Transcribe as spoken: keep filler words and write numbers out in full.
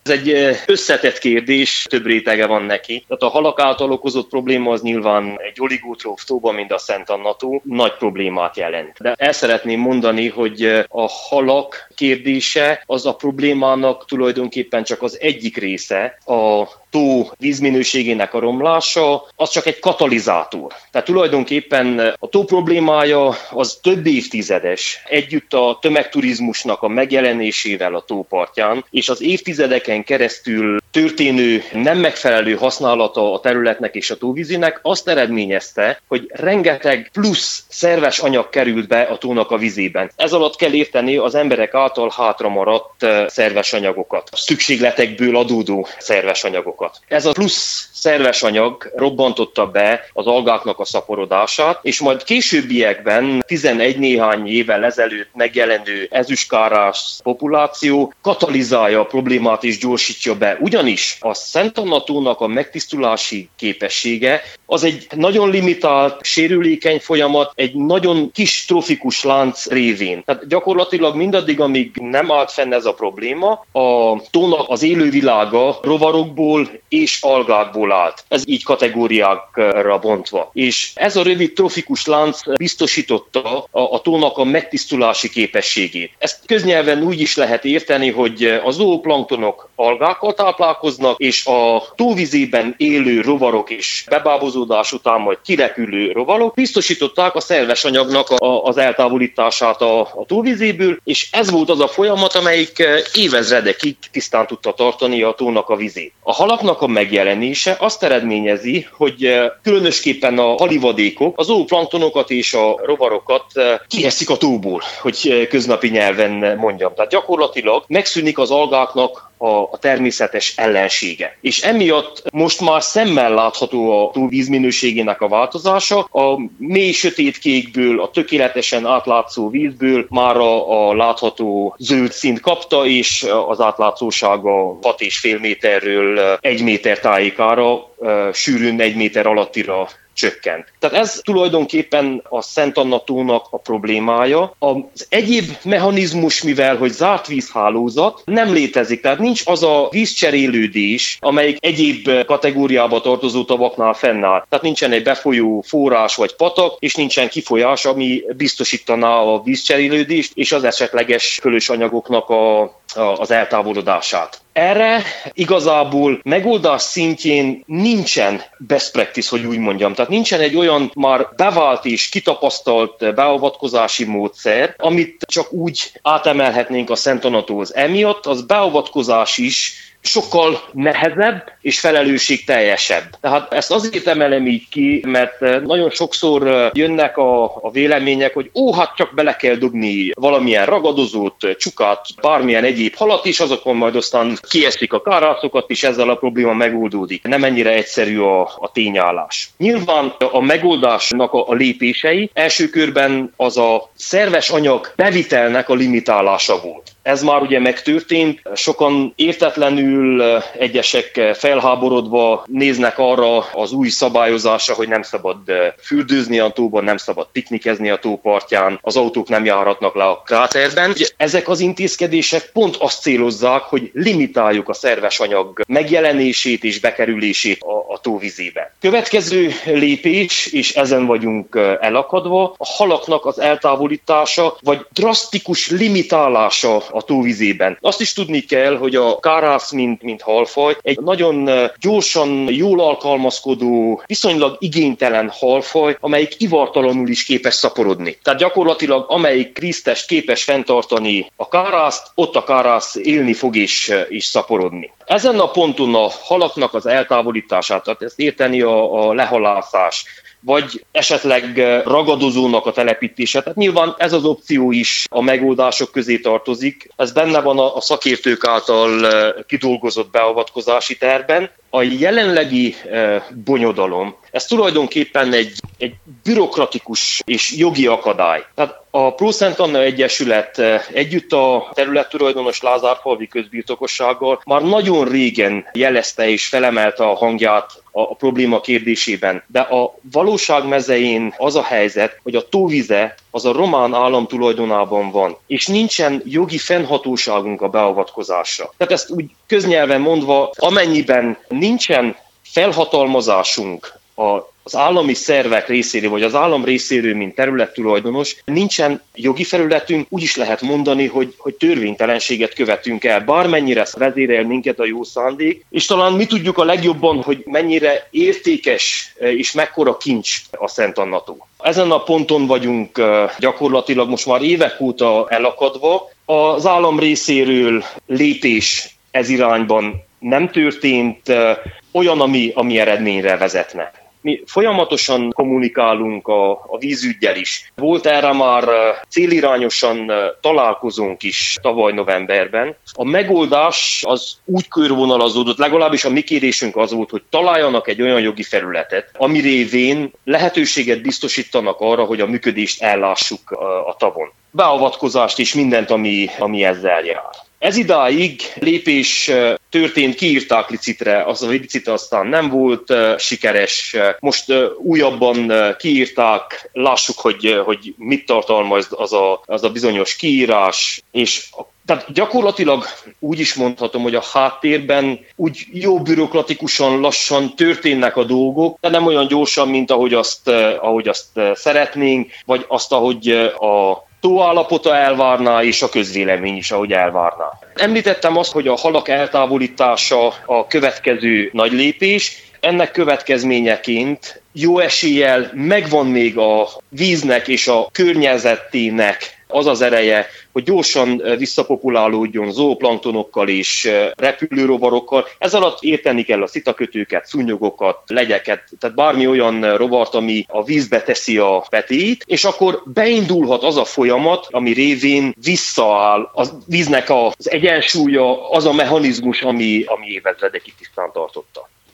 Ez egy összetett kérdés, több rétege van neki. Tehát a halak által okozott probléma az nyilván egy oligotróf tóban, mint a Szent Anna tó, nagy problémát jelent. De el szeretném mondani, hogy a halak kérdése az a problémának tulajdonképpen csak az egyik része. A tó vízminőségének a romlása az csak egy katalizátor. Tehát tulajdonképpen a tó problémája az több évtizedes, együtt a tömegturizmusnak a megjelenésével a tó partján, és az évtizedeken keresztül történő nem megfelelő használata a területnek és a tóvízinek azt eredményezte, hogy rengeteg plusz szerves anyag került be a tónak a vizében. Ez alatt kell érteni az emberek által hátramaradt szerves anyagokat, szükségletekből adódó szerves anyagokat. Ez a plusz szerves anyag robbantotta be az algáknak a szaporodását, és majd későbbiekben, tizenegy néhány évvel ezelőtt megjelenő ezüstkárás populáció katalizálja a problémát és gyorsítja be. Ugyanis a Szent Anna tónak a megtisztulási képessége az egy nagyon limitált, sérülékeny folyamat, egy nagyon kis trofikus lánc révén. Tehát gyakorlatilag mindaddig, amíg nem állt fenn ez a probléma, a tónak az élővilága rovarokból és algákból állt. Ez így kategóriákra bontva. És ez a rövid trofikus lánc biztosította a, a tónak a megtisztulási képességét. Ezt köznyelven úgy is lehet érteni, hogy a zooplanktonok algákkal táplálkoznak, és a tóvizében élő rovarok és bebábozódás után majd kirepülő rovarok biztosították a szerves anyagnak a, az eltávolítását a, a tóvizéből, és ez volt az a folyamat, amelyik évezredekig tisztán tudta tartani a tónak a vizét. A halaknak a megjelenése azt eredményezi, hogy különösképpen a halivadékok, az zooplanktonokat és a rovarokat kieszik a tóból, hogy köznapi nyelven mondjam. Tehát gyakorlatilag megszűnik az algáknak a, a természetes ellensége. És emiatt most már szemmel látható a tó vízminőségének a változása. A mély sötétkékből, a tökéletesen átlátszó vízből már a, a látható zöld színt kapta, és az átlátszósága hat és fél méterről egy méter tájékára, sűrűn egy méter alattira csökkent. Tehát ez tulajdonképpen a Szent Anna tónak a problémája. Az egyéb mechanizmus, mivel hogy zárt vízhálózat, nem létezik. Tehát nincs az a vízcserélődés, amelyik egyéb kategóriába tartozó tavaknál fennáll. Tehát nincsen egy befolyó forrás vagy patak, és nincsen kifolyás, ami biztosítaná a vízcserélődést és az esetleges fölös anyagoknak a, a, az eltávolodását. Erre igazából megoldás szintjén nincsen best practice, hogy úgy mondjam. Tehát nincsen egy olyan már bevált és kitapasztalt beavatkozási módszer, amit csak úgy átemelhetnénk a Szent Anna tóhoz. Emiatt az beavatkozás is sokkal nehezebb és felelősségteljesebb. Tehát ezt azért emelem így ki, mert nagyon sokszor jönnek a, a vélemények, hogy ó, hát csak bele kell dugni valamilyen ragadozót, csukát, bármilyen egyéb halat is, azokon majd aztán kieszik a kárászokat, és ezzel a probléma megoldódik. Nem ennyire egyszerű a, a tényállás. Nyilván a megoldásnak a, a lépései első körben az a szerves anyag bevitelnek a limitálása volt. Ez már ugye megtörtént, sokan értetlenül, egyesek felháborodva néznek arra az új szabályozásra, hogy nem szabad fürdőzni a tóban, nem szabad piknikezni a tópartján, az autók nem járhatnak le a kráterben. Ugye ezek az intézkedések pont azt célozzák, hogy limitáljuk a szerves anyag megjelenését és bekerülését a, a tóvizébe. Következő lépés, és ezen vagyunk elakadva, a halaknak az eltávolítása, vagy drasztikus limitálása a tóvizében. Azt is tudni kell, hogy a kárász, mint, mint halfaj, egy nagyon gyorsan, jól alkalmazkodó, viszonylag igénytelen halfaj, amelyik ivartalanul is képes szaporodni. Tehát gyakorlatilag amelyik víztest képes fenntartani a kárászt, ott a kárász élni fog és, és szaporodni. Ezen a ponton a halaknak az eltávolítását, tehát ezt érteni a, a lehalászás, vagy esetleg ragadozónak a telepítése. Tehát nyilván ez az opció is a megoldások közé tartozik. Ez benne van a szakértők által kidolgozott beavatkozási tervben. A jelenlegi bonyodalom Ez tulajdonképpen egy, egy bürokratikus és jogi akadály. Tehát a Pró-Szent Anna Egyesület együtt a területtulajdonos Lázárfalvi közbirtokossággal már nagyon régen jelezte és felemelte a hangját a, a probléma kérdésében. De a valóság mezején az a helyzet, hogy a tóvize az a román állam tulajdonában van, és nincsen jogi fennhatóságunk a beavatkozásra. Tehát ezt úgy köznyelven mondva, amennyiben nincsen felhatalmazásunk a az állami szervek részéről, vagy az állam részéről, mint területtulajdonos, nincsen jogi felületünk, úgy is lehet mondani, hogy, hogy törvénytelenséget követünk el, bármennyire vezérel minket a jó szándék, és talán mi tudjuk a legjobban, hogy mennyire értékes és mekkora kincs a Szent Anna-tó. Ezen a ponton vagyunk gyakorlatilag most már évek óta elakadva. Az állam részéről lépés ez irányban nem történt, olyan, ami, ami eredményre vezetne. Mi folyamatosan kommunikálunk a, a vízüggyel is. Volt erre már célirányosan találkozónk is tavaly novemberben. A megoldás az úgy körvonalazódott, legalábbis a mi kérésünk az volt, hogy találjanak egy olyan jogi felületet, ami révén lehetőséget biztosítanak arra, hogy a működést ellássuk a, a tavon. Beavatkozást és mindent, ami, ami ezzel jár. Ez idáig lépés történt, kiírták licitre, az a licit aztán nem volt sikeres. Most újabban kiírták, lássuk, hogy, hogy mit tartalmaz az a, az a bizonyos kiírás, és tehát gyakorlatilag úgy is mondhatom, hogy a háttérben úgy jó bürokratikusan lassan történnek a dolgok, de nem olyan gyorsan, mint ahogy azt, ahogy azt szeretnénk, vagy azt, ahogy a tó állapota elvárná, és a közvélemény is, ahogy elvárná. Említettem azt, hogy a halak eltávolítása a következő nagy lépés. Ennek következményeként jó eséllyel megvan még a víznek és a környezetének az az ereje, hogy gyorsan visszapopulálódjon zooplanktonokkal és repülőrovarokkal. Ez alatt érteni kell a szitakötőket, szúnyogokat, legyeket, tehát bármi olyan rovart, ami a vízbe teszi a petéit, és akkor beindulhat az a folyamat, ami révén visszaáll a víznek az egyensúlya, az a mechanizmus, ami, ami évezredekig tisztán tartotta.